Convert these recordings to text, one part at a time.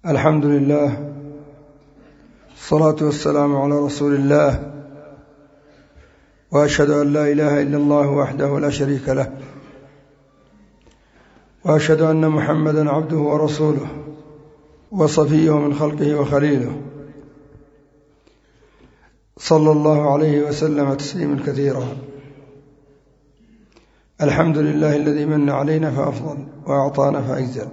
الحمد لله، الصلاة والسلام على رسول الله، وأشهد أن لا إله إلا الله وحده لا شريك له، وأشهد أن محمدا عبده ورسوله وصفيه من خلقه وخليله، صلى الله عليه وسلم تسليما كثيرا. الحمد لله الذي من علينا فأفضل وأعطانا فأجزل،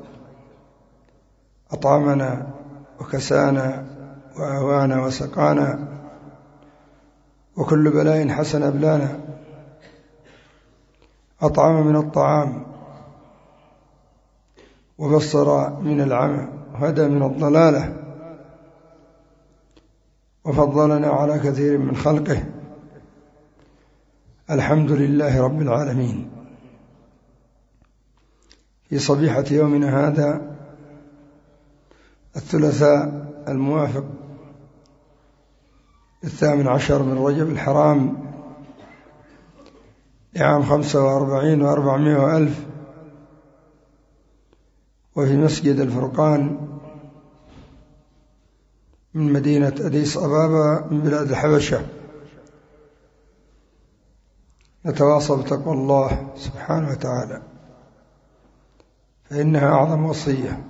أطعمنا وكسانا وأوانا وسقانا، وكل بلاء حسن أبلانا. أطعم من الطعام وبصر من العمى وهدى من الضلالة، وفضلنا على كثير من خلقه. الحمد لله رب العالمين. في صبيحة يومنا هذا الثلاثاء الموافق 18 من رجب الحرام لعام 45 و400 وألف، وفي مسجد الفرقان من مدينة أديس أبابا من بلاد الحبشة، نتواصى بتقوى الله سبحانه وتعالى، فإنها أعظم وصية.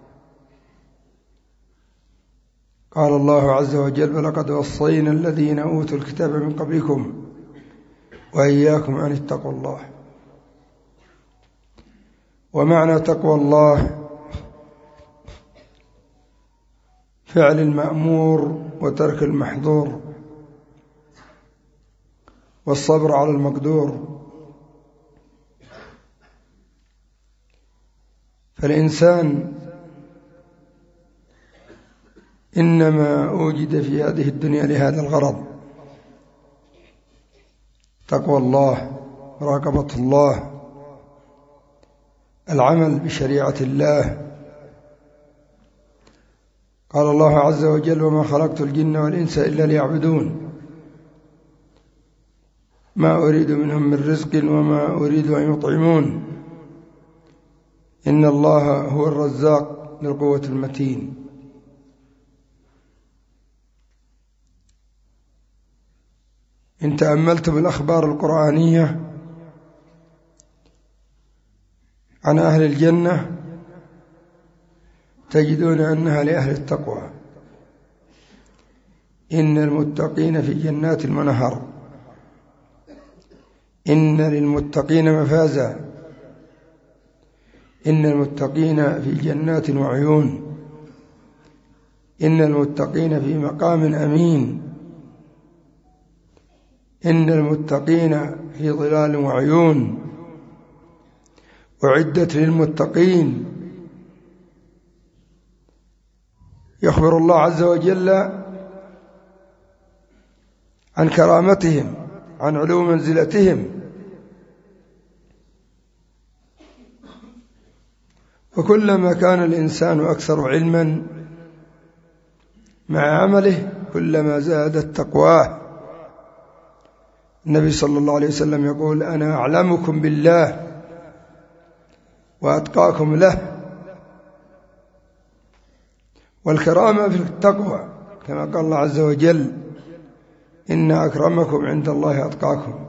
قال الله عز وجل: ولقد وصينا الذين أوتوا الكتاب من قبلكم وإياكم أن اتقوا الله. ومعنى تقوى الله فعل المأمور وترك المحظور، والصبر على المقدور. فالإنسان إنما أوجد في هذه الدنيا لهذا الغرض: تقوى الله، مراقبة الله، العمل بشريعة الله. قال الله عز وجل: وما خلقت الجن والإنس إلا ليعبدون ما أريد منهم من رزق وما أريد أن يطعمون إن الله هو الرزاق ذو القوة المتين. إن تأملتم الأخبار القرآنية عن أهل الجنة تجدون أنها لأهل التقوى. إن المتقين في جنات ونهر، إن للمتقين مفازا، إن المتقين في جنات وعيون، إن المتقين في مقام أمين، إن المتقين في ظلال وعيون، أعدت للمتقين. يخبر الله عز وجل عن كرامتهم، عن علو منزلتهم. وكلما كان الإنسان أكثر علما مع عمله كلما زادت تقواه. النبي صلى الله عليه وسلم يقول: أنا أعلمكم بالله وأتقاكم له. والكرامة في التقوى، كما قال الله عز وجل: إن أكرمكم عند الله أتقاكم.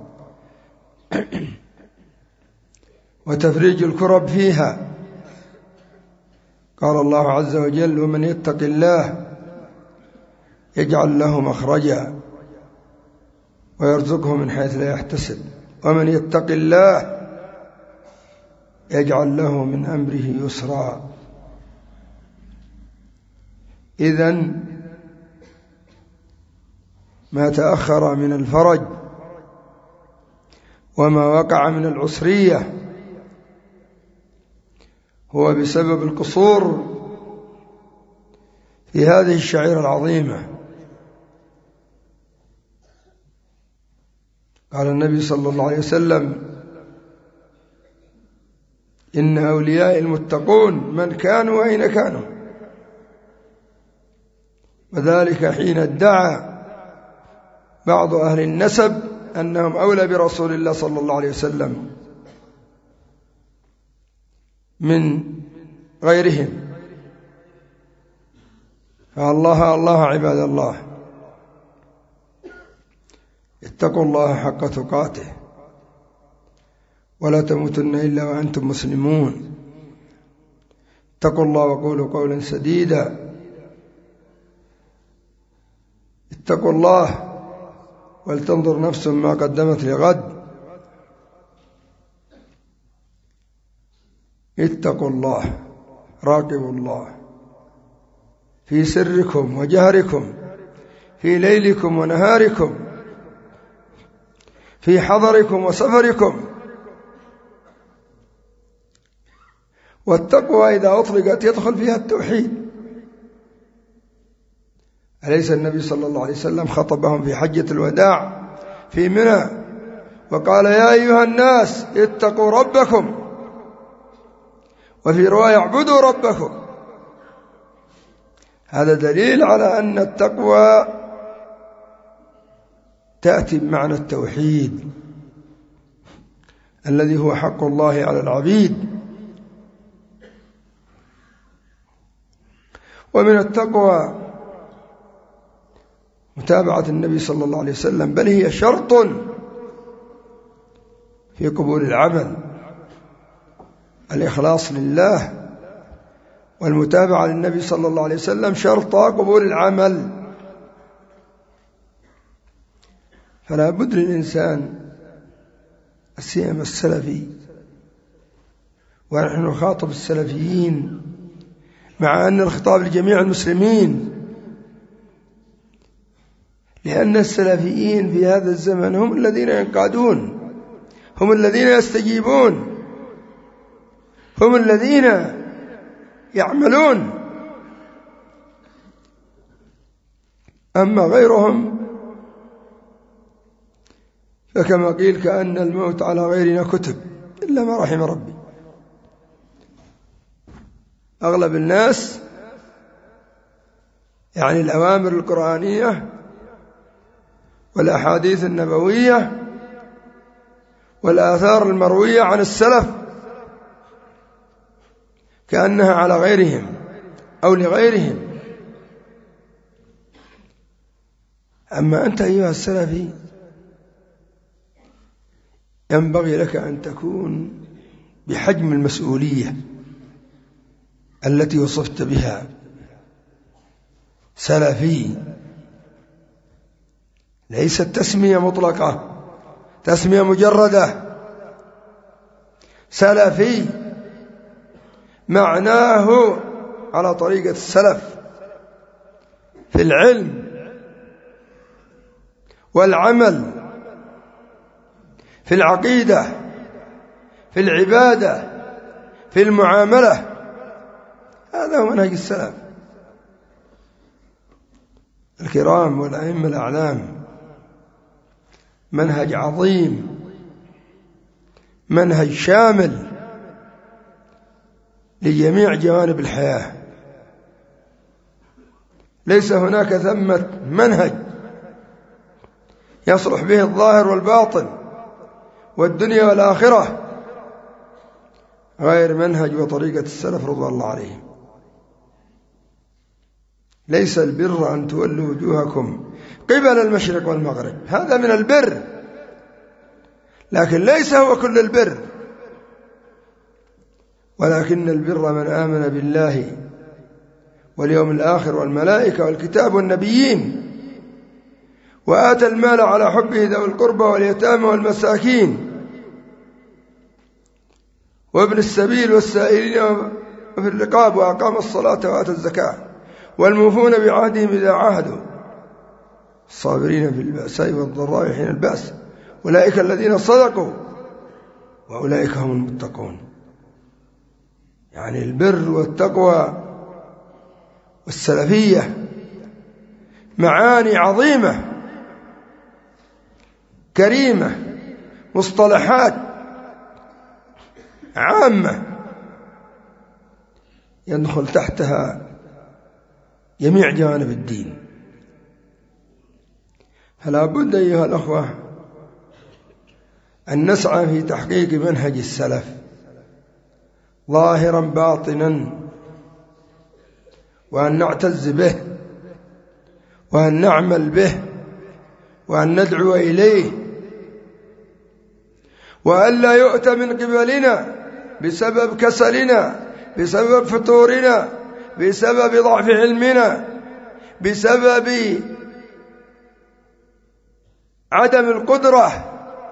وتفريج الكرب فيها، قال الله عز وجل: ومن يتق الله يجعل له مخرجا ويرزقه من حيث لا يحتسب، ومن يتق الله يجعل له من أمره يسرا. إذن ما تأخر من الفرج وما وقع من العسرية هو بسبب القصور في هذه الشعيرة العظيمة. قال النبي صلى الله عليه وسلم: إن أولياء المتقون من كانوا وأين كانوا. وذلك حين ادعى بعض أهل النسب أنهم أولى برسول الله صلى الله عليه وسلم من غيرهم، الله عباد الله، اتقوا الله حق تقاته ولا تموتن إلا وأنتم مسلمون. اتقوا الله وقولوا قولا سديدا. اتقوا الله ولتنظر نفس ما قدمت لغد. اتقوا الله، راقبوا الله في سركم وجهركم، في ليلكم ونهاركم، في حضركم وسفركم. والتقوى إذا أطلقت يدخل فيها التوحيد. أليس النبي صلى الله عليه وسلم خطبهم في حجة الوداع في منى وقال: يا أيها الناس اتقوا ربكم، وفي رواية اعبدوا ربكم. هذا دليل على أن التقوى تأتي بمعنى التوحيد الذي هو حق الله على العبيد. ومن التقوى متابعة النبي صلى الله عليه وسلم، بل هي شرط في قبول العمل. الإخلاص لله والمتابعة للنبي صلى الله عليه وسلم شرط قبول العمل. فلا بد للإنسان السيما السلفي، ونحن نخاطب السلفيين مع أن الخطاب لجميع المسلمين، لأن السلفيين في هذا الزمن هم الذين ينقادون، هم الذين يستجيبون، هم الذين يعملون. أما غيرهم فكما قيل: كأن الموت على غيرنا كتب إلا ما رحم ربي. أغلب الناس يعني الأوامر القرآنية والأحاديث النبوية والآثار المروية عن السلف كأنها على غيرهم أو لغيرهم. أما أنت أيها السلفي ينبغي لك أن تكون بحجم المسؤولية التي وصفت بها، سلفي. ليست تسمية مطلقة، تسمية مجردة. سلفي معناه على طريقة السلف في العلم والعمل، في العقيدة، في العبادة، في المعاملة. هذا هو منهج السلف الكرام والأئمة الأعلام. منهج عظيم، منهج شامل لجميع جوانب الحياة. ليس هناك ثمة منهج يصلح به الظاهر والباطن والدنيا والآخرة غير منهج وطريقة السلف رضوان الله عليهم. ليس البر أن تولوا وجوهكم قبل المشرق والمغرب، هذا من البر، لكن ليس هو كل البر. ولكن البر من آمن بالله واليوم الآخر والملائكة والكتاب والنبيين وآتى المال على حبه ذوي القربى واليتامى والمساكين وابن السبيل والسائلين وفي الرقاب وأقام الصلاة وآتى الزكاة والموفون بعهدهم إذا عاهدوا الصابرين في البأساء والضراء حين البأس أولئك الذين صدقوا وأولئك هم المتقون. يعني البر والتقوى والسلفية معاني عظيمة كريمة، مصطلحات عامة يدخل تحتها جميع جوانب الدين. فلا بد أيها الأخوة أن نسعى في تحقيق منهج السلف ظاهرا باطنا، وأن نعتز به وأن نعمل به وأن ندعو إليه، وأن لا يؤتى من قبلنا بسبب كسلنا، بسبب فتورنا، بسبب ضعف علمنا، بسبب عدم القدرة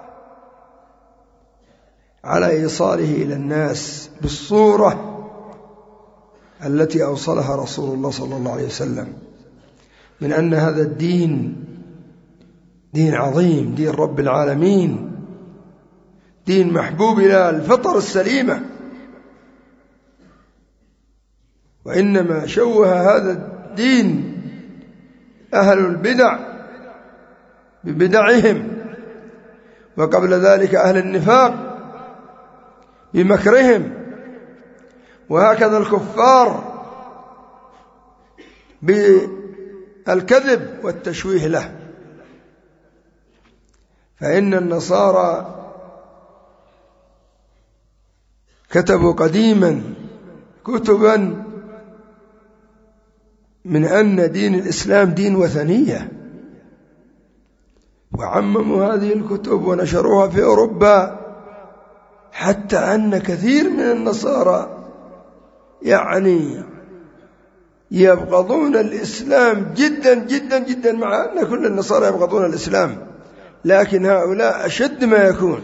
على إيصاله إلى الناس بالصورة التي أوصلها رسول الله صلى الله عليه وسلم، من أن هذا الدين دين عظيم، دين رب العالمين، دين محبوب إلى الفطر السليمة. وإنما شوه هذا الدين أهل البدع ببدعهم، وقبل ذلك أهل النفاق بمكرهم، وهكذا الكفار بالكذب والتشويه له. فإن النصارى كتبوا قديما كتبا من أن دين الإسلام دين وثنية، وعمموا هذه الكتب ونشروها في أوروبا، حتى أن كثير من النصارى يبغضون الإسلام جدا جدا جدا، مع أن كل النصارى يبغضون الإسلام، لكن هؤلاء أشد ما يكون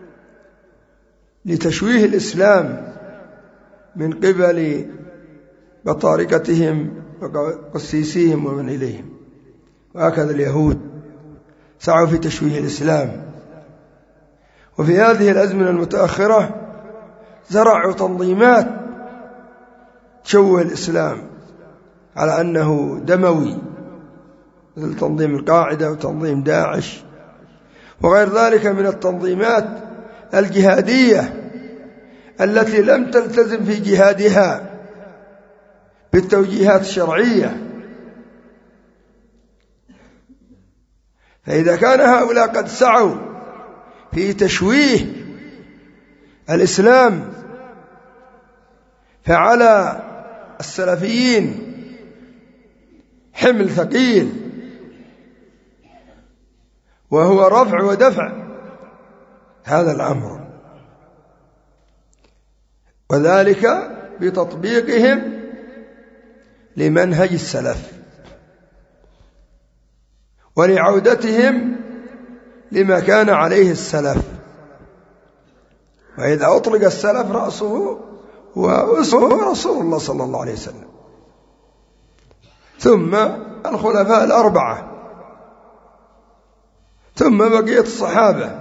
لتشويه الإسلام من قبل بطارقتهم وقسيسيهم ومن إليهم. وهكذا اليهود سعوا في تشويه الإسلام. وفي هذه الأزمنة المتأخرة زرعوا تنظيمات تشوه الإسلام على أنه دموي، مثل تنظيم القاعدة وتنظيم داعش وغير ذلك من التنظيمات الجهادية التي لم تلتزم في جهادها بالتوجيهات الشرعية. فإذا كان هؤلاء قد سعوا في تشويه الإسلام، فعلى السلفيين حمل ثقيل، وهو رفع ودفع هذا الأمر، وذلك بتطبيقهم لمنهج السلف ولعودتهم لما كان عليه السلف. وإذا أطلق السلف رأسه وأسوه رسول الله صلى الله عليه وسلم، ثم الخلفاء الأربعة، ثم بقية الصحابة،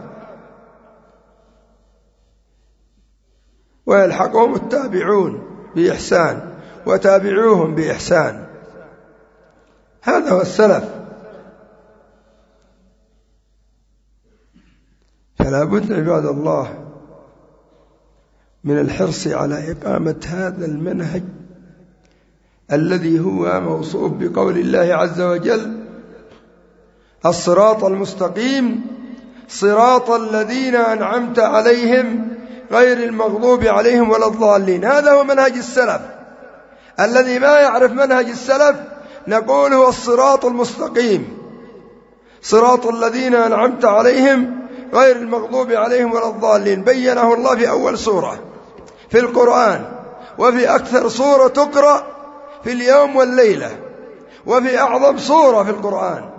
ويلحقهم التابعون بإحسان وتابعوهم بإحسان. هذا هو السلف. فلا بد عباد الله من الحرص على إقامة هذا المنهج الذي هو موصوف بقول الله عز وجل: الصراط المستقيم صراط الذين أنعمت عليهم غير المغضوب عليهم ولا الضالين. هذا هو منهج السلف. الذي ما يعرف منهج السلف نقول هو الصراط المستقيم، صراط الذين أنعمت عليهم غير المغضوب عليهم ولا الضالين. بينه الله في أول سورة في القرآن، وفي أكثر سورة تقرأ في اليوم والليلة، وفي أعظم سورة في القرآن.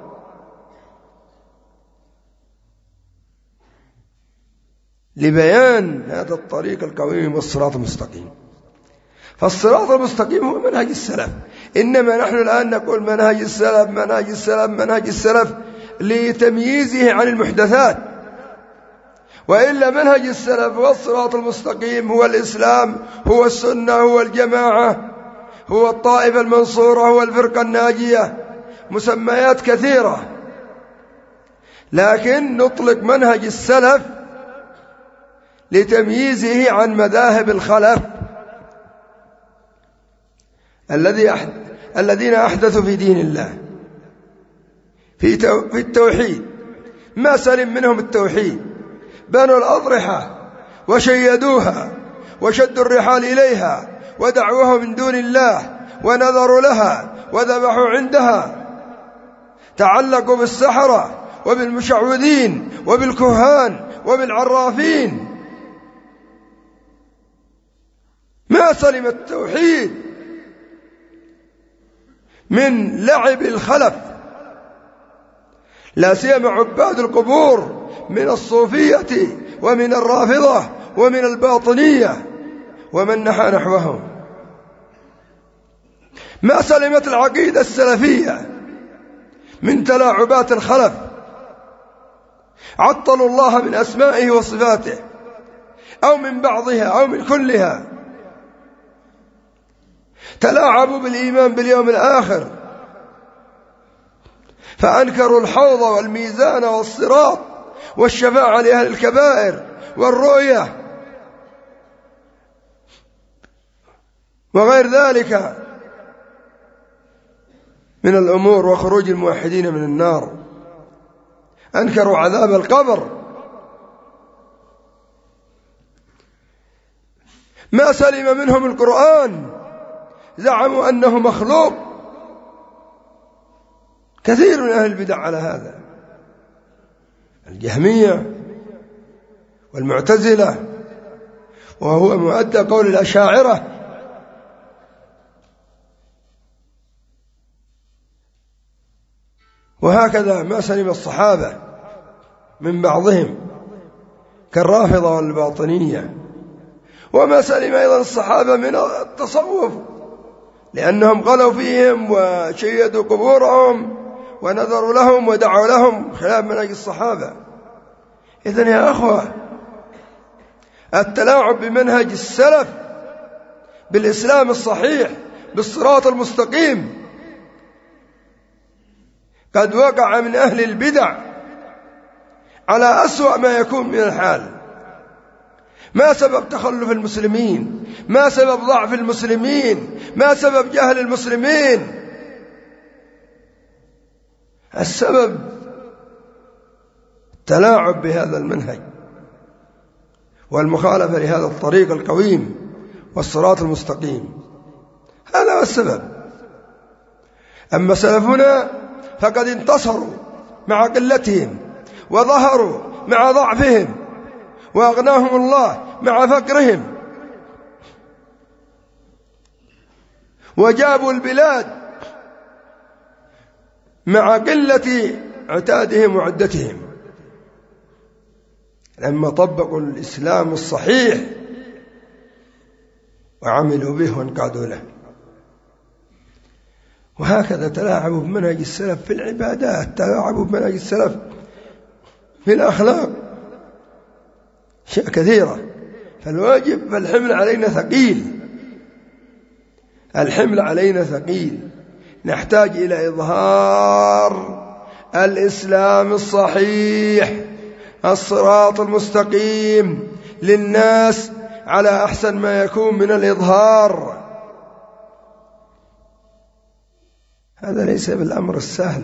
لبيان هذا الطريق القويم والصراط المستقيم. فالصراط المستقيم هو منهج السلف. إنما نحن الآن نقول منهج السلف منهج السلف منهج السلف لتمييزه عن المحدثات، وإلا منهج السلف هو الصراط المستقيم، هو الإسلام، هو السنة، هو الجماعة، هو الطائفة المنصورة، هو الفرقة الناجية، مسميات كثيرة. لكن نطلق منهج السلف لتمييزه عن مذاهب الخلف الذين أحدثوا في دين الله في التوحيد، ما سلم منهم التوحيد، بنوا الأضرحة وشيدوها وشدوا الرحال إليها ودعوها من دون الله ونذروا لها وذبحوا عندها تعلقوا بالسحرة وبالمشعوذين وبالكهان وبالعرافين. ما سلم التوحيد من لعب الخلف، لا سيما عباد القبور من الصوفية ومن الرافضة ومن الباطنية ومن نحى نحوهم. ما سلمت العقيدة السلفية من تلاعبات الخلف، عطلوا الله من أسمائه وصفاته أو من بعضها أو من كلها، تلاعبوا بالإيمان باليوم الآخر، فأنكروا الحوض والميزان والصراط والشفاعة لأهل الكبائر والرؤية وغير ذلك من الأمور، وخروج الموحدين من النار. أنكروا عذاب القبر. ما سلم منهم القرآن، زعموا أنه مخلوق. كثير من أهل البدع على هذا، الجهمية والمعتزلة، وهو مؤدى قول الأشاعرة. وهكذا ما سلم الصحابة من بعضهم كالرافضة والباطنية. وما سلم أيضا الصحابة من التصوف، لأنهم غلوا فيهم وشيدوا قبورهم ونذروا لهم ودعوا لهم خلاف منهج الصحابة. إذن يا أخوة، التلاعب بمنهج السلف بالإسلام الصحيح بالصراط المستقيم قد وقع من أهل البدع على أسوأ ما يكون من الحال. ما سبب تخلف المسلمين؟ ما سبب ضعف المسلمين؟ ما سبب جهل المسلمين؟ السبب التلاعب بهذا المنهج والمخالفة لهذا الطريق القويم والصراط المستقيم، هذا هو السبب. أما سلفنا فقد انتصروا مع قلتهم، وظهروا مع ضعفهم، وأغناهم الله مع فقرهم، وجابوا البلاد مع قلة عتادهم وعدتهم، لما طبقوا الإسلام الصحيح وعملوا به وانقادوا له. وهكذا تلاعبوا بمنهج السلف في العبادات، تلاعبوا بمنهج السلف في الأخلاق، أشياء كثيرة. فالواجب، فالحمل علينا ثقيل، الحمل علينا ثقيل. نحتاج إلى إظهار الإسلام الصحيح الصراط المستقيم للناس على أحسن ما يكون من الإظهار. هذا ليس بالأمر السهل.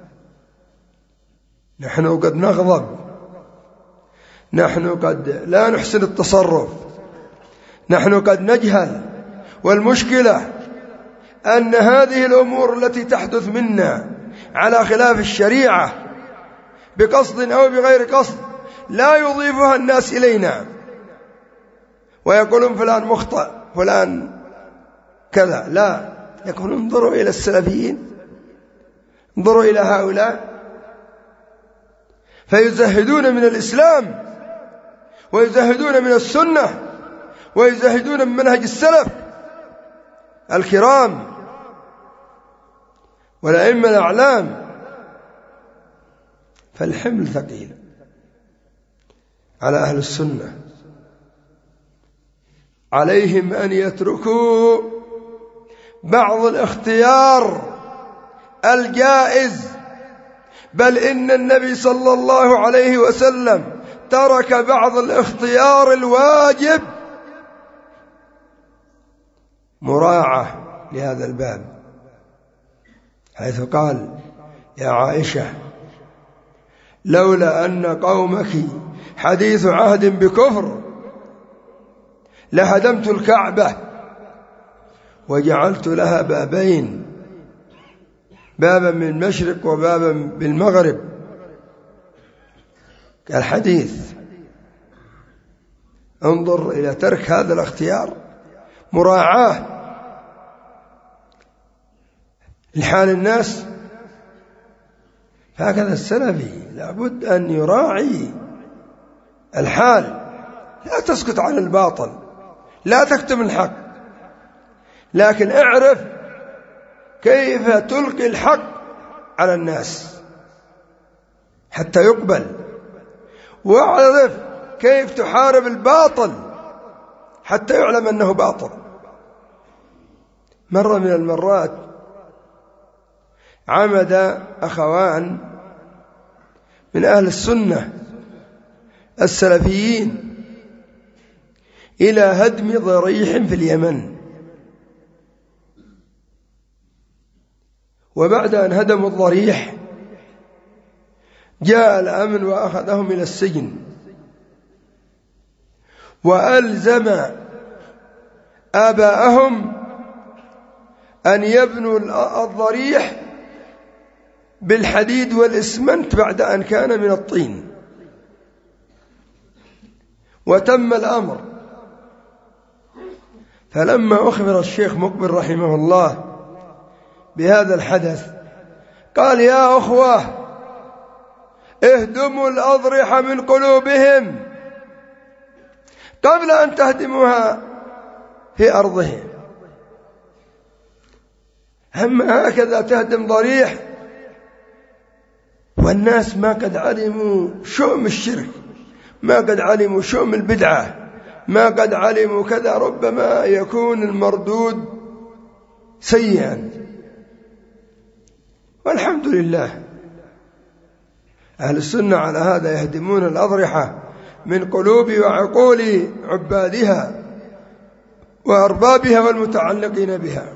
نحن قد نغضب، نحن قد لا نحسن التصرف، نحن قد نجهل. والمشكلة أن هذه الأمور التي تحدث منا على خلاف الشريعة بقصد أو بغير قصد لا يضيفها الناس إلينا ويقولون فلان مخطئ فلان كذا، لا، يقولون انظروا إلى السلفيين، انظروا إلى هؤلاء، فيزهدون من الإسلام ويزهدون من السنة ويزهدون من منهج السلف الكرام والأئمة الأعلام. فالحمل ثقيل على أهل السنة، عليهم أن يتركوا بعض الاختيار الجائز، بل إن النبي صلى الله عليه وسلم ترك بعض الاختيار الواجب مراعاة لهذا الباب، حيث قال: يا عائشة، لولا أن قومك حديث عهد بكفر لهدمت الكعبة وجعلت لها بابين، بابا من المشرق وبابا بالمغرب الحديث. انظر إلى ترك هذا الاختيار، مراعاة لحال الناس. هكذا السلفي لابد أن يراعي الحال، لا تسكت عن الباطل، لا تكتم الحق، لكن اعرف كيف تلقي الحق على الناس حتى يقبل، واعرف كيف تحارب الباطل حتى يعلم أنه باطل. مرة من المرات عمد أخوان من أهل السنة السلفيين إلى هدم ضريح في اليمن، وبعد أن هدموا الضريح جاء الأمن وأخذهم إلى السجن، وألزم آباءهم أن يبنوا الضريح بالحديد والإسمنت بعد أن كان من الطين. وتم الأمر. فلما أخبر الشيخ مقبل رحمه الله بهذا الحدث قال: يا أخوة، اهدموا الأضرحة من قلوبهم قبل أن تهدموها في أرضهم. أما هكذا تهدم ضريح والناس ما قد علموا شؤم الشرك، ما قد علموا شؤم البدعة، ما قد علموا كذا، ربما يكون المردود سيئا. والحمد لله أهل السنة على هذا يهدمون الأضرحة من قلوب وعقول عبادها وأربابها والمتعلقين بها.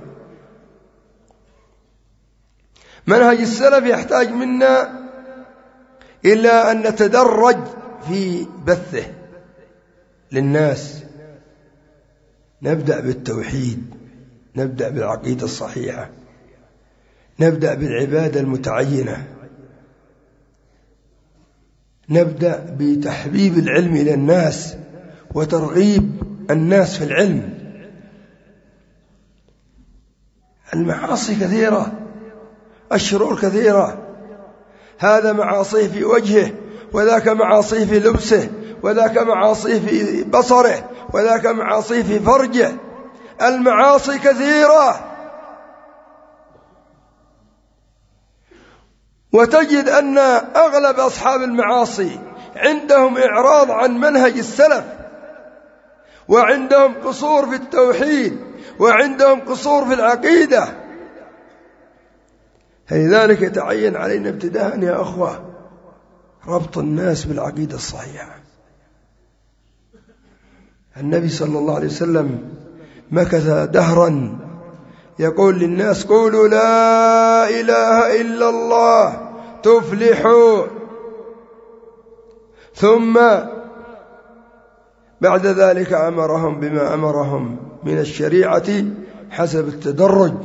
منهج السلف يحتاج منا إلى أن نتدرج في بثه للناس. نبدأ بالتوحيد، نبدأ بالعقيدة الصحيحة، نبدأ بالعبادة المتعينة، نبدأ بتحبيب العلم إلى الناس وترغيب الناس في العلم. المعاصي كثيرة، الشرور كثيرة، هذا معاصيه في وجهه، وذاك معاصيه في لبسه، وذاك معاصيه في بصره، وذاك معاصيه في فرجه. المعاصي كثيرة، وتجد أن أغلب أصحاب المعاصي عندهم إعراض عن منهج السلف، وعندهم قصور في التوحيد، وعندهم قصور في العقيدة. فلذلك يتعين علينا ابتداء يا أخوة ربط الناس بالعقيدة الصحيحة. النبي صلى الله عليه وسلم مكث دهرا يقول للناس: قولوا لا إله إلا الله تفلحوا، ثم بعد ذلك أمرهم بما أمرهم من الشريعة حسب التدرج.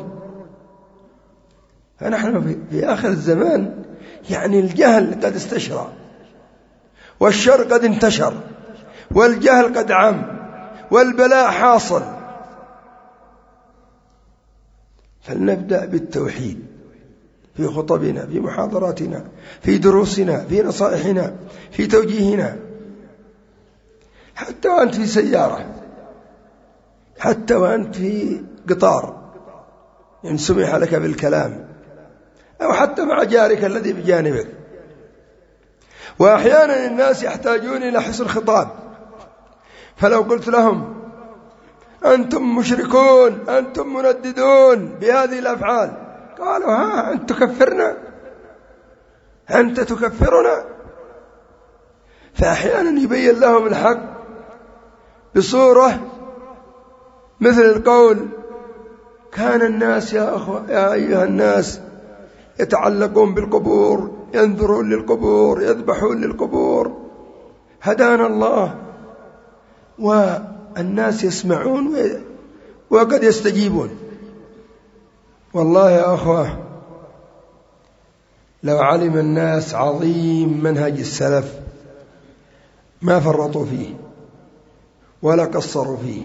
فنحن في آخر الزمان يعني الجهل قد استشرى، والشر قد انتشر، والجهل قد عم، والبلاء حاصل. فلنبدأ بالتوحيد في خطبنا، في محاضراتنا، في دروسنا، في نصائحنا، في توجيهنا. حتى وأنت في سيارة، حتى وأنت في قطار إن سمح لك بالكلام، أو حتى مع جارك الذي بجانبك. وأحيانا الناس يحتاجون إلى حسن خطاب، فلو قلت لهم: أنتم مشركون، أنتم منددون بهذه الأفعال، قالوا: ها أنت تكفرنا، أنت تكفرنا. فأحيانا يبين لهم الحق بصورة مثل القول: كان الناس يا أيها الناس يتعلقون بالقبور، ينظرون للقبور، يذبحون للقبور، هدانا الله. والناس يسمعون وقد يستجيبون. والله يا أخوة لو علم الناس عظيم منهج السلف ما فرطوا فيه ولا قصروا فيه،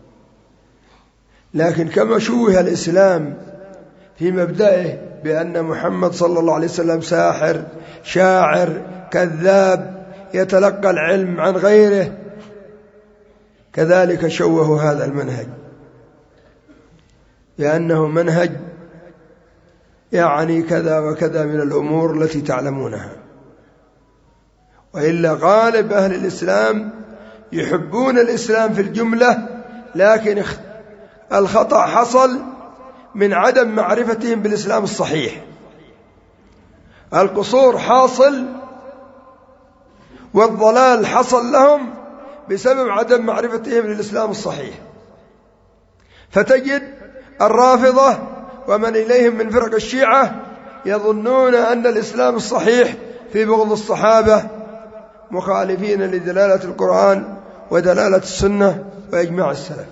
لكن كما شوه الإسلام في مبدئه بأن محمد صلى الله عليه وسلم ساحر شاعر كذاب يتلقى العلم عن غيره، كذلك شوهوا هذا المنهج بأنه منهج يعني كذا وكذا من الأمور التي تعلمونها. وإلا غالب أهل الإسلام يحبون الإسلام في الجملة، لكن الخطأ حصل من عدم معرفتهم بالإسلام الصحيح. القصور حاصل والضلال حصل لهم بسبب عدم معرفتهم للإسلام الصحيح. فتجد الرافضة ومن إليهم من فرق الشيعة يظنون أن الإسلام الصحيح في بغض الصحابة مخالفين لدلالة القرآن ودلالة السنة وإجماع السلف.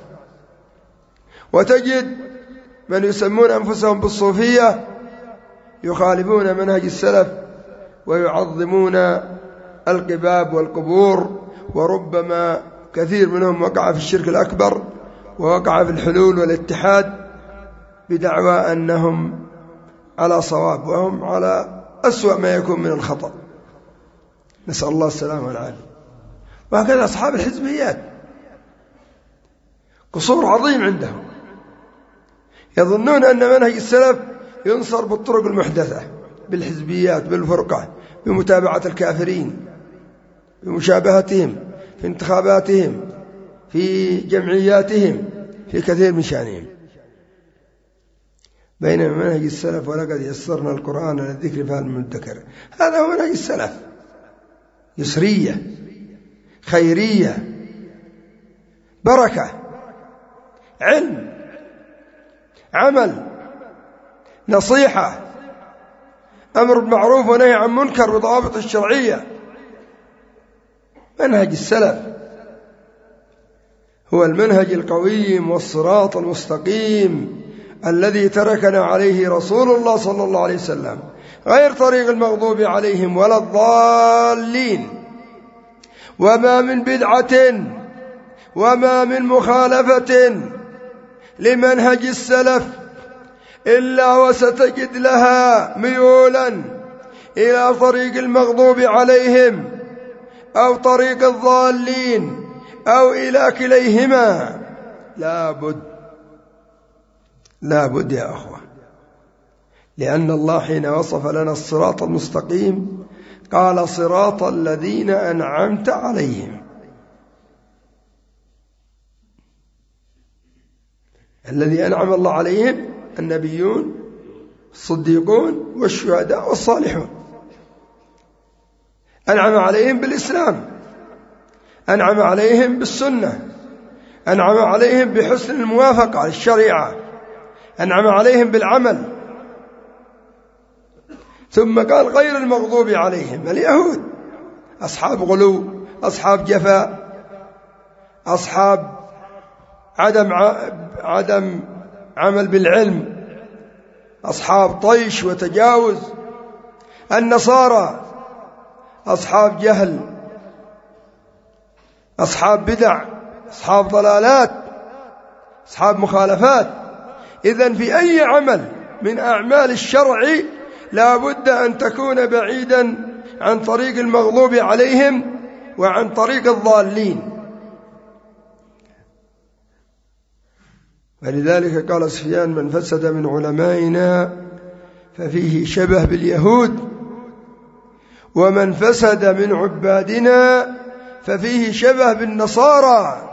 وتجد من يسمون أنفسهم بالصوفية يخالفون منهج السلف ويعظمون القباب والقبور، وربما كثير منهم وقع في الشرك الأكبر ووقع في الحلول والاتحاد بدعوى أنهم على صواب وهم على أسوأ ما يكون من الخطأ، نسأل الله السلامة والعافية. وهكذا أصحاب الحزبيات قصور عظيم عندهم، يظنون أن منهج السلف ينصر بالطرق المحدثة، بالحزبيات، بالفرقة، بمتابعة الكافرين، بمشابهتهم في انتخاباتهم، في جمعياتهم، في كثير من شأنهم. بينما منهج السلف ولقد يسرنا القرآن للذكر فهل من مدكر، هذا هو منهج السلف، يسرية خيرية بركة علم عمل نصيحة أمر بالمعروف ونهي عن منكر بضوابط الشرعية. منهج السلف هو المنهج القويم والصراط المستقيم الذي تركنا عليه رسول الله صلى الله عليه وسلم، غير طريق المغضوب عليهم ولا الضالين. وما من بدعة وما من مخالفة لمنهج السلف إلا وستجد لها ميولا إلى طريق المغضوب عليهم أو طريق الضالين أو إلى كليهما. لا بد يا أخوة، لأن الله حين وصف لنا الصراط المستقيم قال صراط الذين أنعمت عليهم. الذي أنعم الله عليهم النبيون الصديقون والشهداء والصالحون، أنعم عليهم بالإسلام، أنعم عليهم بالسنة، أنعم عليهم بحسن الموافقة للشريعة، أنعم عليهم بالعمل. ثم قال غير المغضوب عليهم اليهود، أصحاب غلو، أصحاب جفاء، أصحاب عدم عمل بالعلم، أصحاب طيش وتجاوز. النصارى أصحاب جهل، أصحاب بدع، أصحاب ضلالات، أصحاب مخالفات. إذن في أي عمل من أعمال الشرع لا بد أن تكون بعيدا عن طريق المغضوب عليهم وعن طريق الضالين. ولذلك قال سفيان من فسد من علمائنا ففيه شبه باليهود، ومن فسد من عبادنا ففيه شبه بالنصارى.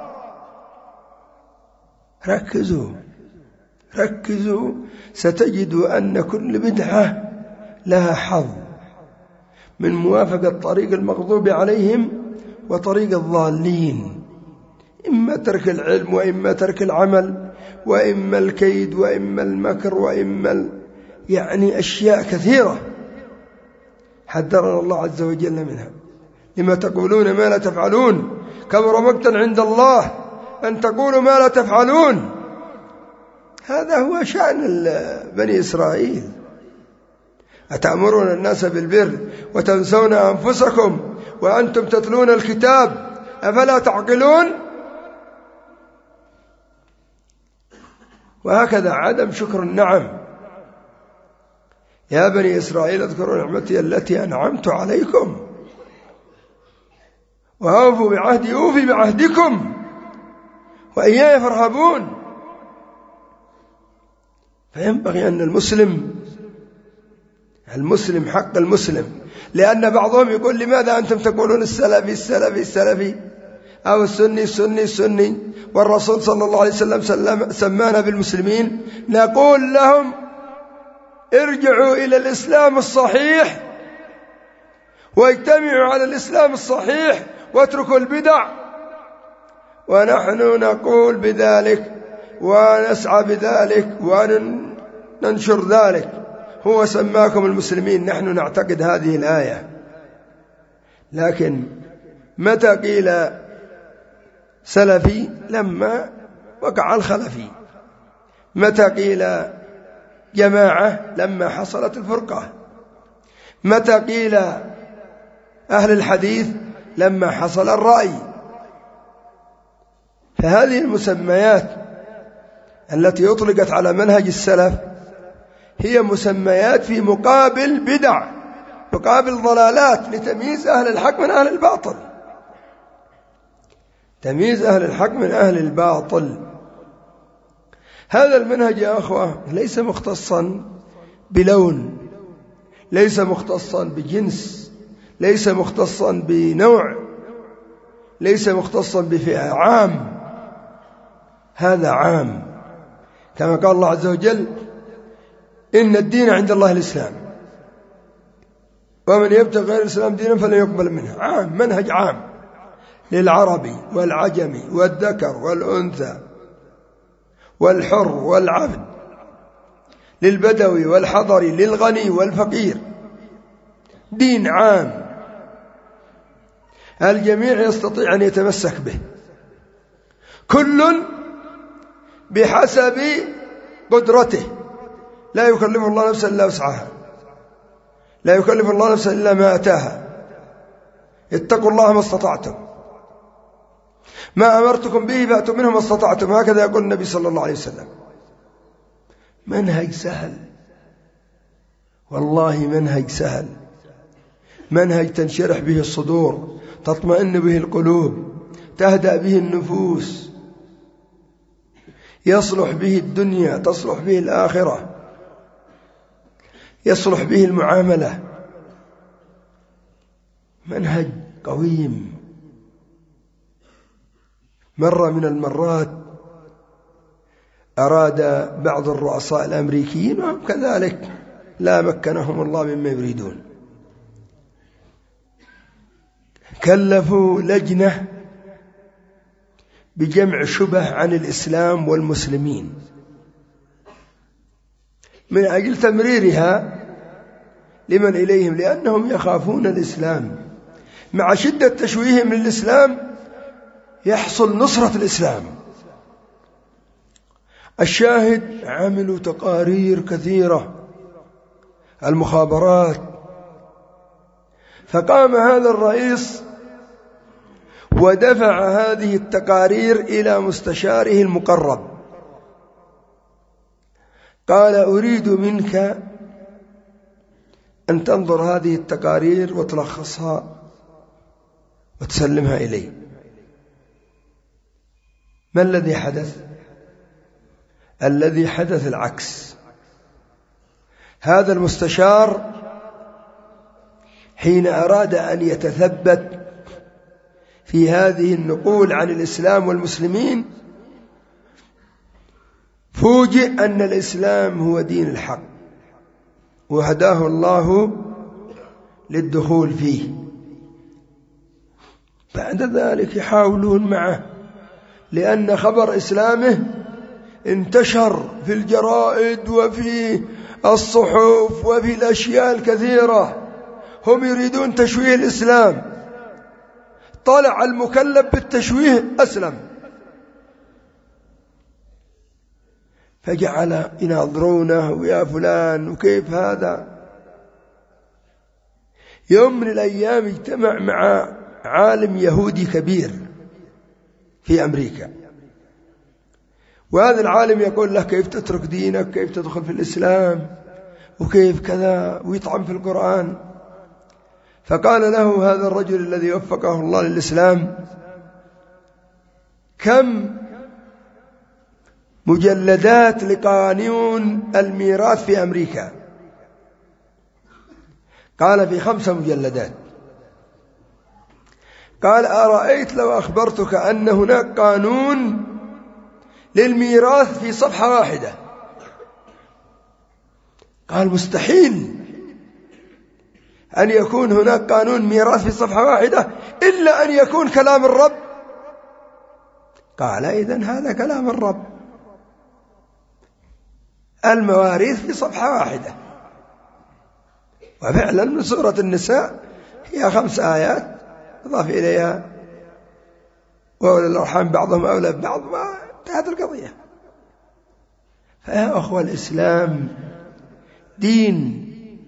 ركزوا ستجدوا أن كل بدعة لها حظ من موافقة طريق المغضوب عليهم وطريق الضالين، إما ترك العلم وإما ترك العمل وإما الكيد وإما المكر وإما يعني أشياء كثيرة حذرنا الله عز وجل منها. لما تقولون ما لا تفعلون كبر مقتا عند الله أن تقولوا ما لا تفعلون. هذا هو شأن بني إسرائيل، أتأمرون الناس بالبر وتنسون أنفسكم وأنتم تتلون الكتاب أفلا تعقلون؟ وهكذا عدم شكر النعم. يا بني إسرائيل اذكروا نعمتي التي أنعمت عليكم وأوفوا بعهدي أوفي بعهدكم وإياي فارهبون. فينبغي أن المسلم حق المسلم، لأن بعضهم يقول لماذا أنتم تقولون السلفي أو السني والرسول صلى الله عليه وسلم سمانا بالمسلمين. نقول لهم ارجعوا إلى الإسلام الصحيح واجتمعوا على الإسلام الصحيح واتركوا البدع، ونحن نقول بذلك ونسعى بذلك وننشر ذلك. هو سماكم المسلمين، نحن نعتقد هذه الآية. لكن متى قيل سلفي؟ لما وقع الخلفي. متى قيل جماعة؟ لما حصلت الفرقة. متى قيل أهل الحديث؟ لما حصل الرأي. فهذه المسميات التي أطلقت على منهج السلف هي مسميات في مقابل بدع، مقابل ضلالات، لتمييز أهل الحق من أهل الباطل، تمييز أهل الحق من أهل الباطل. هذا المنهج يا أخوة ليس مختصا بلون، ليس مختصا بجنس، ليس مختصا بنوع، ليس مختصا بفئة، عام. هذا عام، كما قال الله عز وجل إن الدين عند الله الإسلام ومن يبتغي غير الإسلام دينا فلن يقبل منه. عام، منهج عام للعربي والعجمي والذكر والأنثى والحر والعبد، للبدوي والحضري، للغني والفقير، دين عام الجميع يستطيع أن يتمسك به، كل بحسب قدرته، لا يكلف الله نفسا إلا وسعها، لا يكلف الله نفسا إلا ما أتاها، اتقوا الله ما استطعتم، ما أمرتكم به فأتوا منه ما استطعتم، هكذا يقول النبي صلى الله عليه وسلم. منهج سهل، والله منهج سهل، منهج تنشرح به الصدور، تطمئن به القلوب، تهدأ به النفوس، يصلح به الدنيا، تصلح به الآخرة، يصلح به المعاملة. منهج قويم. مرة من المرات أراد بعض الرؤساء الأمريكيين وهم كذلك لا مكنهم الله مما يريدون، كلفوا لجنة بجمع شبه عن الإسلام والمسلمين من أجل تمريرها لمن إليهم، لأنهم يخافون الإسلام. مع شدة تشويههم للإسلام يحصل نصرة الإسلام. الشاهد عملوا تقارير كثيرة، المخابرات. فقام هذا الرئيس ودفع هذه التقارير إلى مستشاره المقرب، قال أريد منك أن تنظر هذه التقارير وتلخصها وتسلمها إلي. ما الذي حدث؟ الذي حدث العكس. هذا المستشار حين أراد أن يتثبت في هذه النقول عن الإسلام والمسلمين فوجئ أن الإسلام هو دين الحق وهداه الله للدخول فيه. بعد ذلك يحاولون معه، لأن خبر إسلامه انتشر في الجرائد وفي الصحف وفي الأشياء الكثيرة، هم يريدون تشويه الإسلام. طلع المكلف بالتشويه أسلم، فجعل يناظرونه ويا فلان وكيف هذا، يوم من الأيام اجتمع مع عالم يهودي كبير في أمريكا، وهذا العالم يقول له كيف تترك دينك، كيف تدخل في الإسلام، وكيف كذا، ويطعن في القرآن. فقال له هذا الرجل الذي وفقه الله للإسلام: كم مجلدات لقانون الميراث في أمريكا؟ قال: في 5 مجلدات. قال: أرأيت لو أخبرتك أن هناك قانون للميراث في صفحة واحدة؟ قال: مستحيل أن يكون هناك قانون ميراث في صفحة واحدة إلا أن يكون كلام الرب. قال: إذن هذا كلام الرب، المواريث في صفحة واحدة. وفعلا من سورة النساء هي 5 آيات أضاف إليها وأولي الأرحام بعضهم أولى ببعض، وانتهت القضية. فيا أخوة، الإسلام دين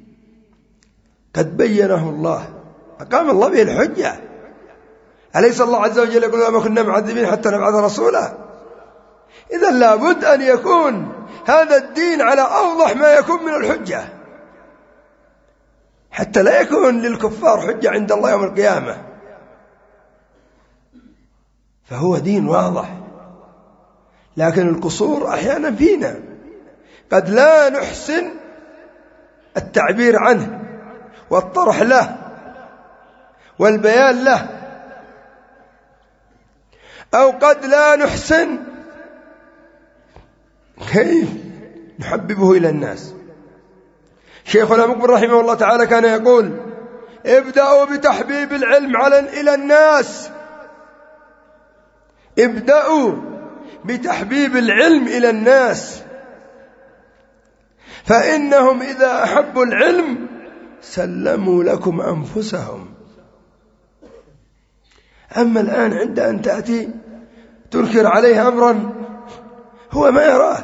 قد بينه الله، أقام الله به الحجة. أليس الله عز وجل يقول: وما كنا معذبين حتى نبعث رسولا؟ إذن لابد أن يكون هذا الدين على أوضح ما يكون من الحجة، حتى لا يكون للكفار حجة عند الله يوم القيامة. فهو دين واضح، لكن القصور أحيانا فينا، قد لا نحسن التعبير عنه والطرح له والبيان له، أو قد لا نحسن كيف نحببه إلى الناس. شيخنا مقبل رحمه الله تعالى كان يقول: ابدأوا بتحبيب العلم إلى الناس، ابدأوا بتحبيب العلم إلى الناس، فإنهم إذا أحبوا العلم سلموا لكم أنفسهم. أما الآن عند أن تأتي تنكر عليه أمرا هو ما يراه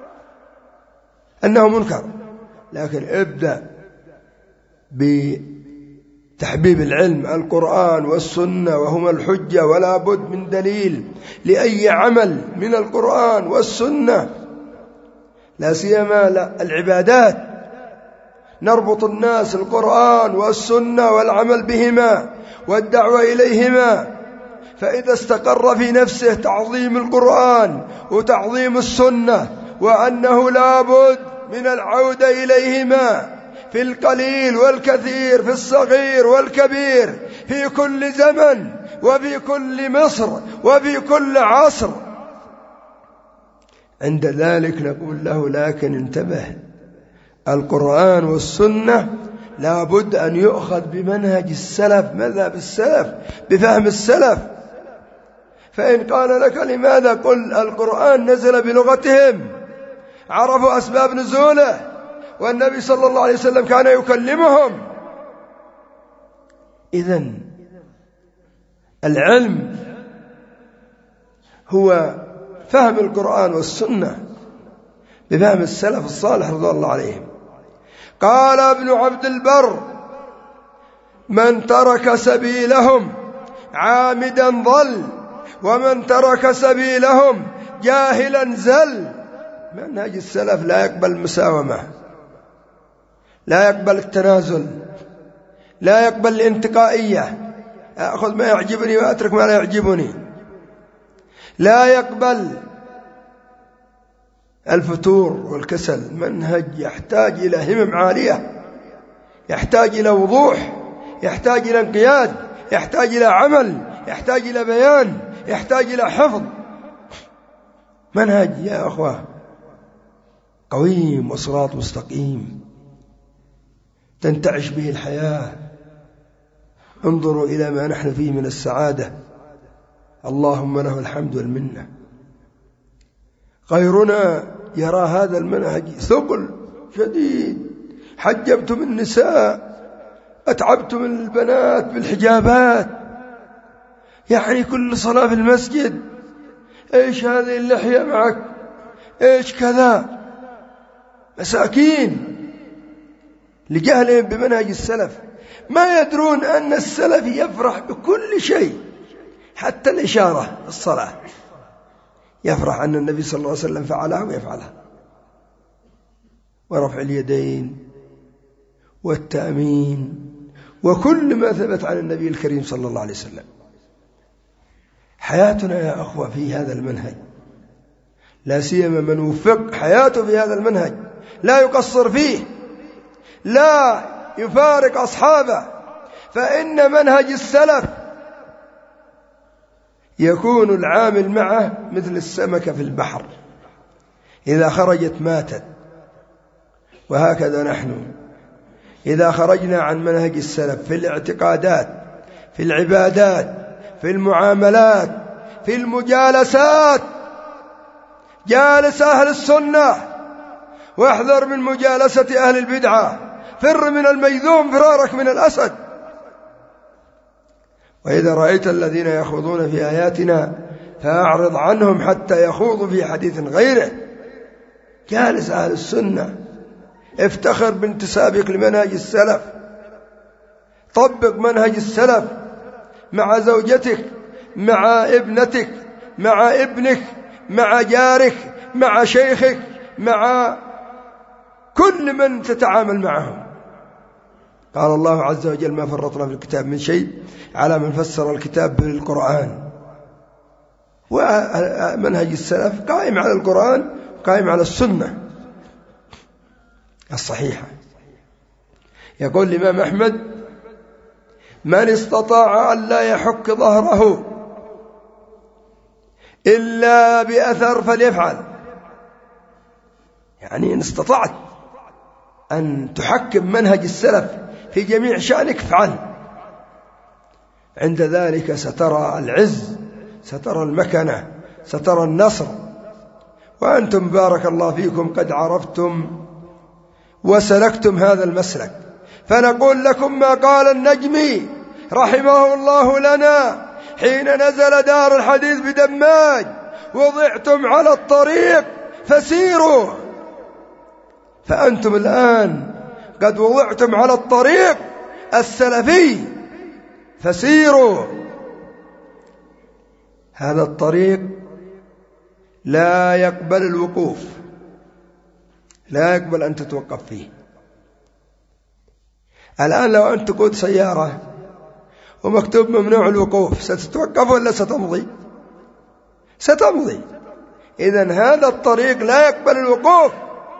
أنه منكر، لكن ابدأ بتحبيب العلم، القرآن والسنة وهما الحجة، ولا بد من دليل لأي عمل من القرآن والسنة، لا سيما العبادات، نربط الناس القرآن والسنة والعمل بهما والدعوة إليهما. فإذا استقر في نفسه تعظيم القرآن وتعظيم السنة، وأنه لا بد من العودة إليهما في القليل والكثير، في الصغير والكبير، في كل زمن وفي كل مصر وفي كل عصر، عند ذلك نقول له: لكن انتبه، القرآن والسنة لا بد أن يؤخذ بمنهج السلف، مذهب السلف، بفهم السلف. فإن قال لك لماذا؟ قل: القرآن نزل بلغتهم، عرفوا أسباب نزوله، والنبي صلى الله عليه وسلم كان يكلمهم. إذن العلم هو فهم القرآن والسنة بفهم السلف الصالح رضي الله عليهم. قال ابن عبد البر: من ترك سبيلهم عامدا ضل، ومن ترك سبيلهم جاهلا زل. منهج السلف لا يقبل المساومة، لا يقبل التنازل، لا يقبل الانتقائية، أخذ ما يعجبني وأترك ما لا يعجبني، لا يقبل الفتور والكسل. منهج يحتاج إلى همم عالية، يحتاج إلى وضوح، يحتاج إلى انقياد، يحتاج إلى عمل، يحتاج إلى بيان، يحتاج إلى حفظ. منهج يا أخوة قويم وصراط مستقيم تنتعش به الحياة. انظروا إلى ما نحن فيه من السعادة، اللهم له الحمد والمنة. غيرنا يرى هذا المنهج ثقل شديد، حجبتم النساء، أتعبتم البنات بالحجابات، يعني كل صلاة في المسجد، إيش هذه اللحية معك، إيش كذا. مساكين لجهلهم بمنهج السلف. ما يدرون أن السلف يفرح بكل شيء، حتى الإشارة الصلاة يفرح أن النبي صلى الله عليه وسلم فعلها ويفعلها، ورفع اليدين والتأمين وكل ما ثبت عن النبي الكريم صلى الله عليه وسلم. حياتنا يا أخوة في هذا المنهج، لا سيما من وفق حياته في هذا المنهج لا يقصر فيه، لا يفارق أصحابه، فإن منهج السلف يكون العامل معه مثل السمكة في البحر، إذا خرجت ماتت. وهكذا نحن إذا خرجنا عن منهج السلف في الاعتقادات، في العبادات، في المعاملات، في المجالسات، جالس أهل السنة واحذر من مجالسة أهل البدعة، فر من الميذوم فرارك من الأسد. وإذا رأيت الذين يخوضون في آياتنا فأعرض عنهم حتى يخوضوا في حديث غيره. جالس أهل السنة، افتخر بانتسابك لمنهج السلف، طبق منهج السلف مع زوجتك، مع ابنتك، مع ابنك، مع جارك، مع شيخك، مع كل من تتعامل معهم. قال الله عز وجل: ما فرطنا في الكتاب من شيء، على من فسر الكتاب بالقرآن. ومنهج السلف قائم على القرآن، قائم على السنة الصحيحة. يقول الإمام أحمد: من استطاع أن لا يحك ظهره إلا بأثر فليفعل. يعني إن استطعت أن تحكم منهج السلف في جميع شأنك فعل، عند ذلك سترى العز، سترى المكنة، سترى النصر. وأنتم بارك الله فيكم قد عرفتم وسلكتم هذا المسلك، فنقول لكم ما قال النجمي رحمه الله لنا حين نزل دار الحديث بدماج: وضعتم على الطريق فسيروا. فأنتم الآن قد وضعتم على الطريق السلفي فسيروا. هذا الطريق لا يقبل الوقوف، لا يقبل أن تتوقف فيه. الآن لو أنت تقود سيارة ومكتوب ممنوع الوقوف، ستتوقف ولا ستمضي؟ ستمضي. إذن هذا الطريق لا يقبل الوقوف،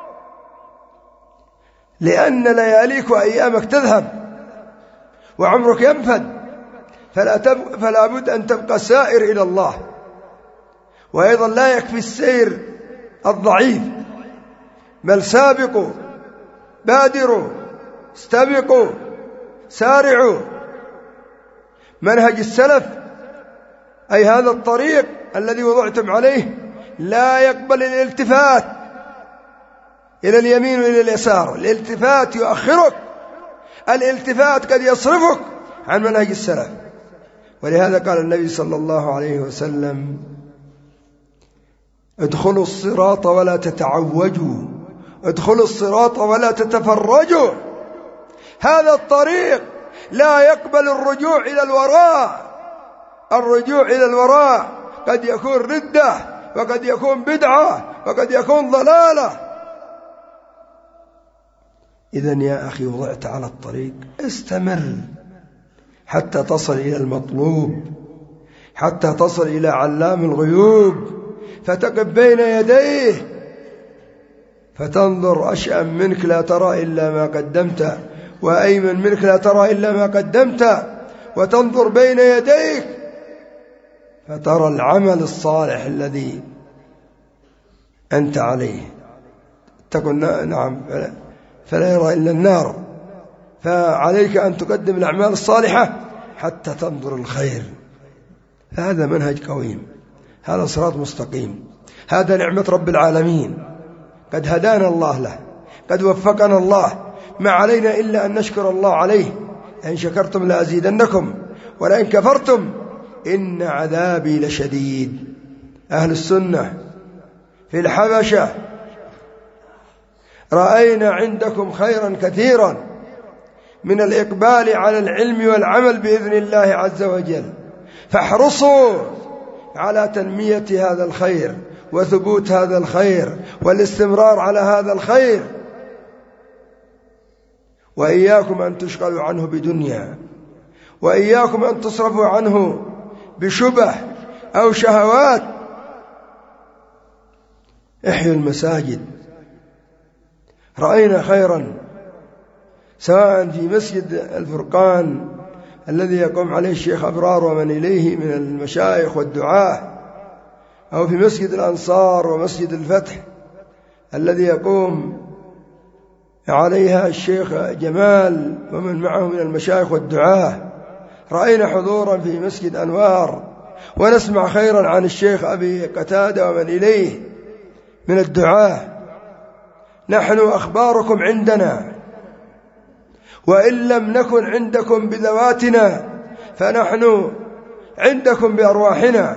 لأن لياليك وأيامك تذهب وعمرك ينفد، فلا بد أن تبقى سائر إلى الله. وأيضا لا يكفي السير الضعيف، بل سابقوا، بادروا، استبقوا، سارعوا. منهج السلف أي هذا الطريق الذي وضعتم عليه لا يقبل الالتفات إلى اليمين وإلى اليسار. الالتفات يؤخرك، الالتفات قد يصرفك عن منهج السلف. ولهذا قال النبي صلى الله عليه وسلم: ادخلوا الصراط ولا تتعوجوا، ادخلوا الصراط ولا تتفرجوا. هذا الطريق لا يقبل الرجوع إلى الوراء. الرجوع إلى الوراء قد يكون ردة، وقد يكون بدعة، وقد يكون ضلالة. إذن يا أخي وضعت على الطريق، استمر حتى تصل إلى المطلوب، حتى تصل إلى علام الغيوب، فتقف بين يديه فتنظر: أشأم منك لا ترى إلا ما قدمت، وأيمن منك لا ترى إلا ما قدمت. وتنظر بين يديك فترى العمل الصالح الذي أنت عليه. تقول: نعم، فلا يرى إلا النار. فعليك أن تقدم الأعمال الصالحة حتى تنظر الخير. هذا منهج قويم، هذا صراط مستقيم، هذا نعمة رب العالمين، قد هدانا الله له، قد وفقنا الله، ما علينا إلا أن نشكر الله عليه. إن شكرتم لأزيدنكم ولئن كفرتم إن عذابي لشديد. أهل السنة في الحبشة: رأينا عندكم خيرا كثيرا من الإقبال على العلم والعمل بإذن الله عز وجل. فاحرصوا على تنمية هذا الخير وثبوت هذا الخير والاستمرار على هذا الخير، وإياكم أن تشغلوا عنه بدنيا، وإياكم أن تصرفوا عنه بشبه أو شهوات. احيوا المساجد. رأينا خيرا سواء في مسجد الفرقان الذي يقوم عليه الشيخ أبرار ومن إليه من المشايخ والدعاة، أو في مسجد الأنصار ومسجد الفتح الذي يقوم عليها الشيخ جمال ومن معه من المشايخ والدعاة. رأينا حضورا في مسجد أنوار، ونسمع خيرا عن الشيخ أبي قتادة ومن إليه من الدعاة. نحن أخباركم عندنا، وإن لم نكن عندكم بذواتنا فنحن عندكم بأرواحنا.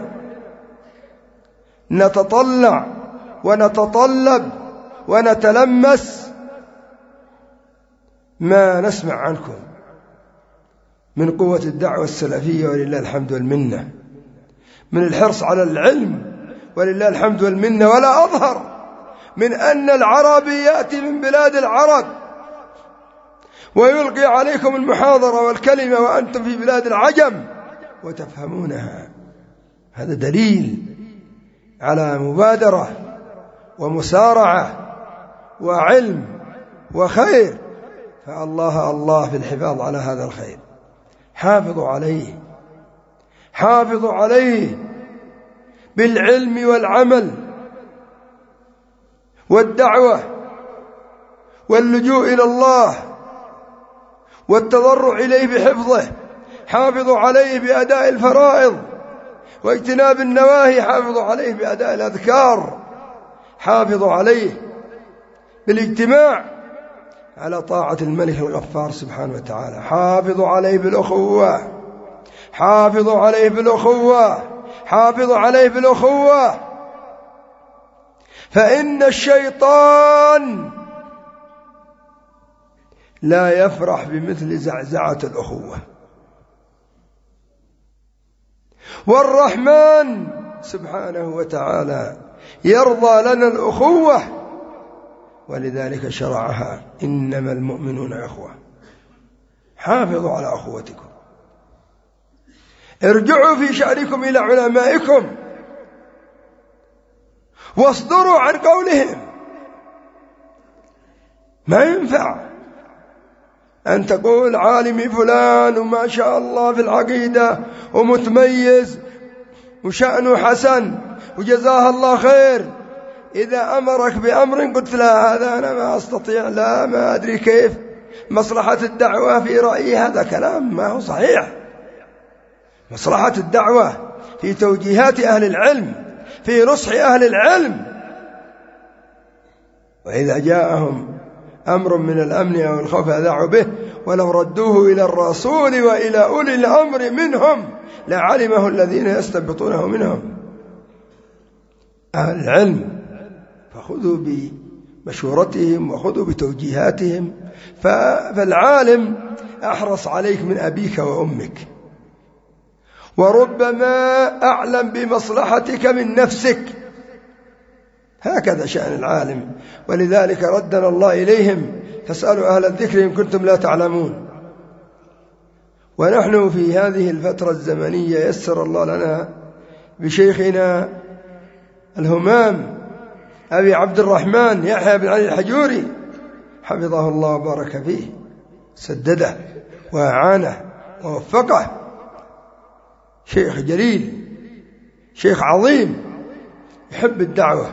نتطلع ونتطلب ونتلمس ما نسمع عنكم من قوة الدعوة السلفية، ولله الحمد والمنة، من الحرص على العلم، ولله الحمد والمنة. ولا أظهر من أن العربي يأتي من بلاد العرب ويلقي عليكم المحاضرة والكلمة وأنتم في بلاد العجم وتفهمونها. هذا دليل على مبادرة ومسارعة وعلم وخير. فالله الله في الحفاظ على هذا الخير. حافظوا عليه، حافظوا عليه بالعلم والعمل والدعوة واللجوء إلى الله والتضرع إليه بحفظه. حافظوا عليه بأداء الفرائض واجتناب النواهي. حافظوا عليه بأداء الأذكار. حافظوا عليه بالاجتماع على طاعة الملك الغفار سبحانه وتعالى. حافظوا عليه بالأخوة، حافظوا عليه بالأخوة، حافظوا عليه بالأخوة. فإن الشيطان لا يفرح بمثل زعزعة الأخوة، والرحمن سبحانه وتعالى يرضى لنا الأخوة، ولذلك شرعها. إنما المؤمنون إخوة. حافظوا على أخوتكم. ارجعوا في شأنكم إلى علمائكم واصدروا عن قولهم. ما ينفع أن تقول عالمي فلان وما شاء الله في العقيدة ومتميز وشأنه حسن وجزاه الله خير، إذا أمرك بأمر قلت لا هذا أنا ما أستطيع، لا ما أدري كيف مصلحة الدعوة في رأيي. هذا كلام ما هو صحيح. مصلحة الدعوة في توجيهات أهل العلم، في نصح أهل العلم. وإذا جاءهم أمر من الأمن أو الخوف أذاعوا به، ولو ردوه إلى الرسول وإلى أولي الأمر منهم لعلمه الذين يستنبطونه منهم. أهل العلم فخذوا بمشورتهم وخذوا بتوجيهاتهم. فالعالم أحرص عليك من أبيك وأمك، وربما أعلم بمصلحتك من نفسك. هكذا شأن العالم. ولذلك ردنا الله إليهم فاسألوا أهل الذكر إن كنتم لا تعلمون. ونحن في هذه الفترة الزمنية يسر الله لنا بشيخنا الهمام أبي عبد الرحمن يحيى بن علي الحجوري حفظه الله وبارك فيه، سدده وأعانه ووفقه. شيخ جليل، شيخ عظيم، يحب الدعوة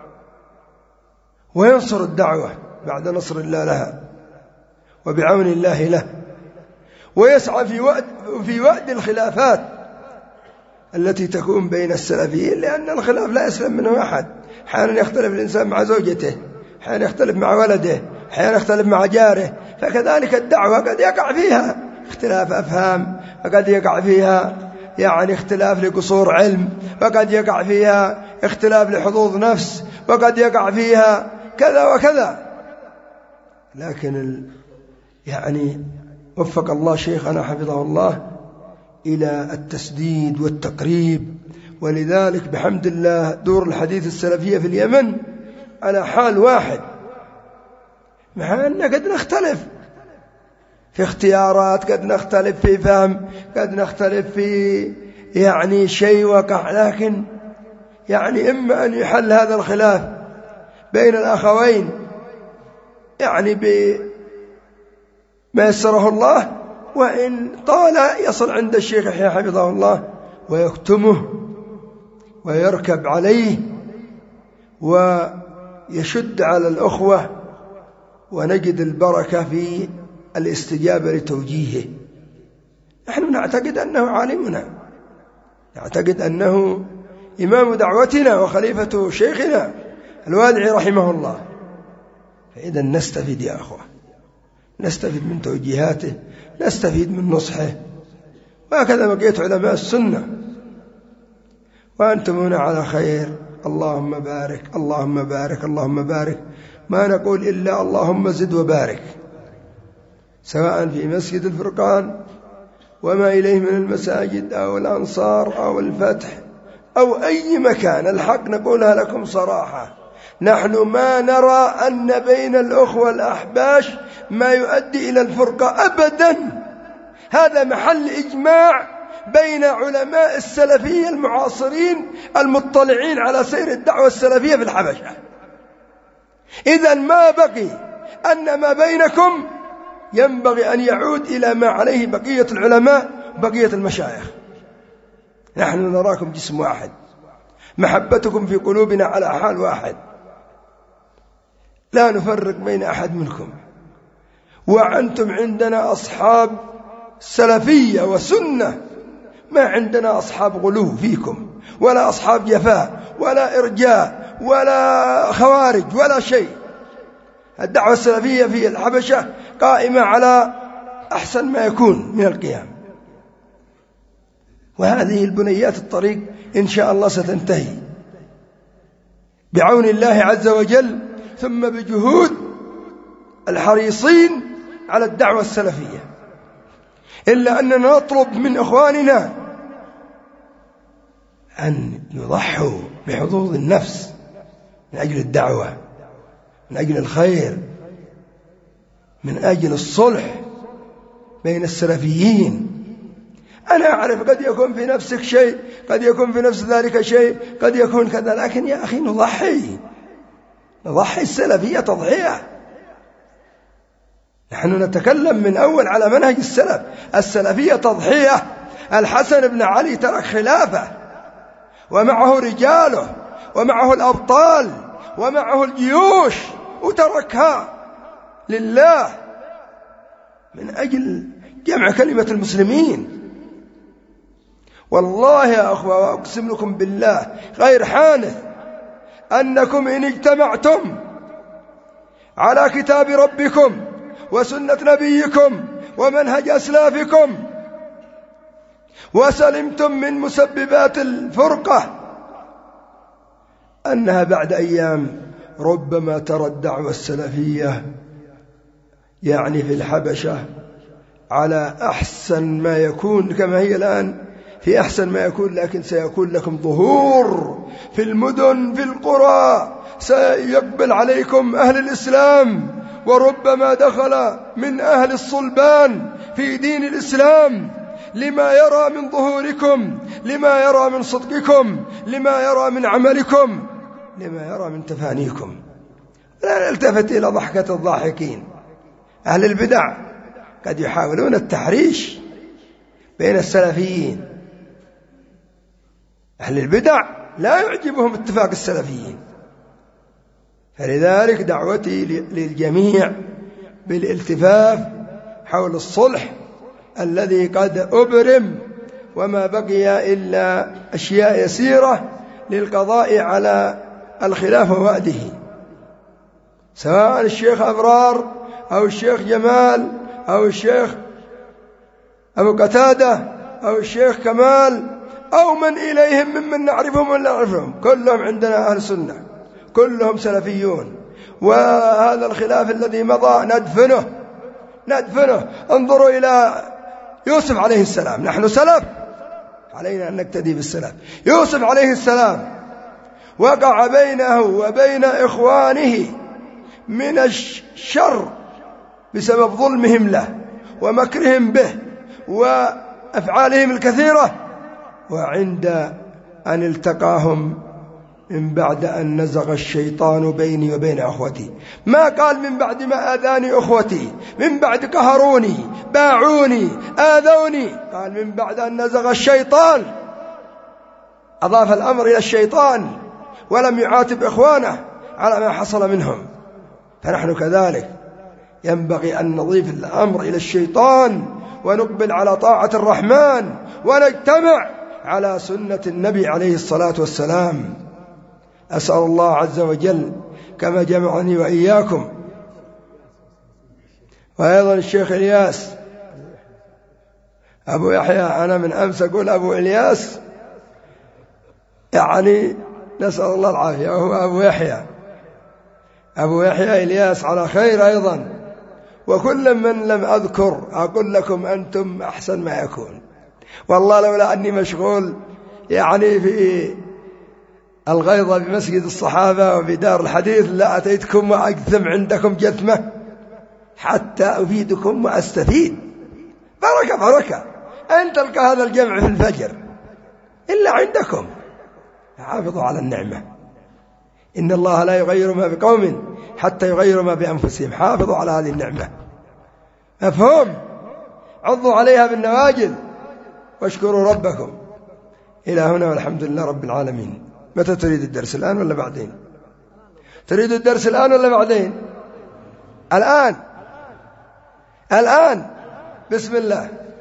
وينصر الدعوة بعد نصر الله لها وبعون الله له، ويسعى في وأد الخلافات التي تكون بين السلفيين، لأن الخلاف لا يسلم منه أحد. أحيانا يختلف الإنسان مع زوجته، أحيانا يختلف مع ولده، أحيانا يختلف مع جاره. فكذلك الدعوة قد يقع فيها اختلاف أفهام، وقد يقع فيها يعني اختلاف لقصور علم، وقد يقع فيها اختلاف لحظوظ نفس، وقد يقع فيها كذا وكذا. لكن يعني وفق الله شيخنا حفظه الله إلى التسديد والتقريب، ولذلك بحمد الله دور الحديث السلفية في اليمن على حال واحد، مع أن قد نختلف في اختيارات، قد نختلف في فهم، قد نختلف في شيء وقع، لكن إما أن يحل هذا الخلاف بين الأخوين بما يسره الله، وإن طال يصل عند الشيخ يحيى حفظه الله ويكتمه ويركب عليه ويشد على الأخوة، ونجد البركة في الاستجابة لتوجيهه. نحن نعتقد أنه عالمنا، نعتقد أنه إمام دعوتنا وخليفة شيخنا الوادعي رحمه الله، فإذا نستفيد يا أخوة، نستفيد من توجيهاته، نستفيد من نصحه، وهكذا بقيت علماء السنة، وأنتم هنا على خير. اللهم بارك اللهم بارك اللهم بارك، ما نقول إلا اللهم زد وبارك، سواء في مسجد الفرقان وما إليه من المساجد أو الأنصار أو الفتح أو أي مكان. الحق نقولها لكم صراحة، نحن ما نرى أن بين الأخوة الأحباش ما يؤدي إلى الفرقة أبدا. هذا محل إجماع بين علماء السلفية المعاصرين المطلعين على سير الدعوة السلفية في الحبشة. إذن ما بقي أن ما بينكم ينبغي أن يعود إلى ما عليه بقية العلماء بقية المشايخ. نحن نراكم جسم واحد، محبتكم في قلوبنا على حال واحد، لا نفرق بين أحد منكم، وأنتم عندنا أصحاب سلفية وسنة، ما عندنا أصحاب غلو فيكم، ولا أصحاب جفاء ولا إرجاء ولا خوارج ولا شيء. الدعوة السلفية في الحبشة قائمة على أحسن ما يكون من القيام، وهذه البنيات الطريق إن شاء الله ستنتهي بعون الله عز وجل، ثم بجهود الحريصين على الدعوة السلفية. إلا أننا نطلب من إخواننا أن يضحوا بحظوظ النفس من أجل الدعوة، من أجل الخير، من أجل الصلح بين السلفيين. أنا أعرف قد يكون في نفسك شيء، قد يكون في نفس ذلك شيء، قد يكون كذا، لكن يا أخي نضحي السلفية تضحية. نحن نتكلم من أول على منهج السلف، السلفية تضحية. الحسن بن علي ترك خلافة ومعه رجاله ومعه الأبطال ومعه الجيوش، وتركها لله من أجل جمع كلمة المسلمين. والله يا أخوة وأقسم لكم بالله غير حانث أنكم إن اجتمعتم على كتاب ربكم وسنة نبيكم ومنهج أسلافكم وسلمتم من مسببات الفرقة، أنها بعد أيام ربما ترى الدعوة السلفية في الحبشة على أحسن ما يكون، كما هي الآن في أحسن ما يكون، لكن سيكون لكم ظهور في المدن في القرى، سيقبل عليكم أهل الإسلام، وربما دخل من أهل الصلبان في دين الإسلام لما يرى من ظهوركم، لما يرى من صدقكم، لما يرى من عملكم، لما يرى من تفانيكم. لا نلتفت إلى ضحكة الضاحكين. أهل البدع قد يحاولون التحريش بين السلفيين، أهل البدع لا يعجبهم اتفاق السلفيين. فلذلك دعوتي للجميع بالالتفاف حول الصلح الذي قد أبرم، وما بقي إلا أشياء يسيرة للقضاء على الخلاف ووأده، سواء الشيخ أبرار أو الشيخ جمال أو الشيخ أبو قتادة أو الشيخ كمال أو من إليهم ممن نعرفهم ولا نعرفهم، كلهم عندنا أهل سنة، كلهم سلفيون. وهذا الخلاف الذي مضى ندفنه ندفنه. انظروا إلى يوسف عليه السلام، نحن سلف علينا أن نقتدي بالسلف. يوسف عليه السلام وقع بينه وبين إخوانه من الشر بسبب ظلمهم له ومكرهم به وأفعالهم الكثيرة، وعند أن التقاهم من بعد أن نزغ الشيطان بيني وبين أخوتي، ما قال من بعد ما آذاني أخوتي، من بعد قهروني باعوني آذوني، قال من بعد أن نزغ الشيطان. أضاف الأمر إلى الشيطان ولم يعاتب إخوانه على ما حصل منهم. فنحن كذلك ينبغي أن نضيف الأمر إلى الشيطان ونقبل على طاعة الرحمن ونجتمع على سنة النبي عليه الصلاة والسلام. أسأل الله عز وجل كما جمعني وإياكم، وأيضا الشيخ إلياس أبو يحيى، أنا من أمس أقول أبو إلياس يعني نسأل الله العافية، وهو أبو يحيى إلياس على خير أيضا. وكل من لم أذكر أقول لكم أنتم أحسن ما يكون، والله لولا أني مشغول يعني في الغيضة بمسجد الصحابة وفي دار الحديث لا أتيتكم وأجثم عندكم جثمة حتى أفيدكم وأستفيد. بركة أن تلقى هذا الجمع في الفجر إلا عندكم. حافظوا على النعمة، إن الله لا يغير ما بقوم حتى يغيروا ما بأنفسهم. حافظوا على هذه النعمة، مفهوم؟ عضوا عليها بالنواجذ واشكروا ربكم. إلى هنا والحمد لله رب العالمين. متى تريد الدرس، الآن ولا بعدين؟ تريد الدرس الآن ولا بعدين؟ الآن. بسم الله.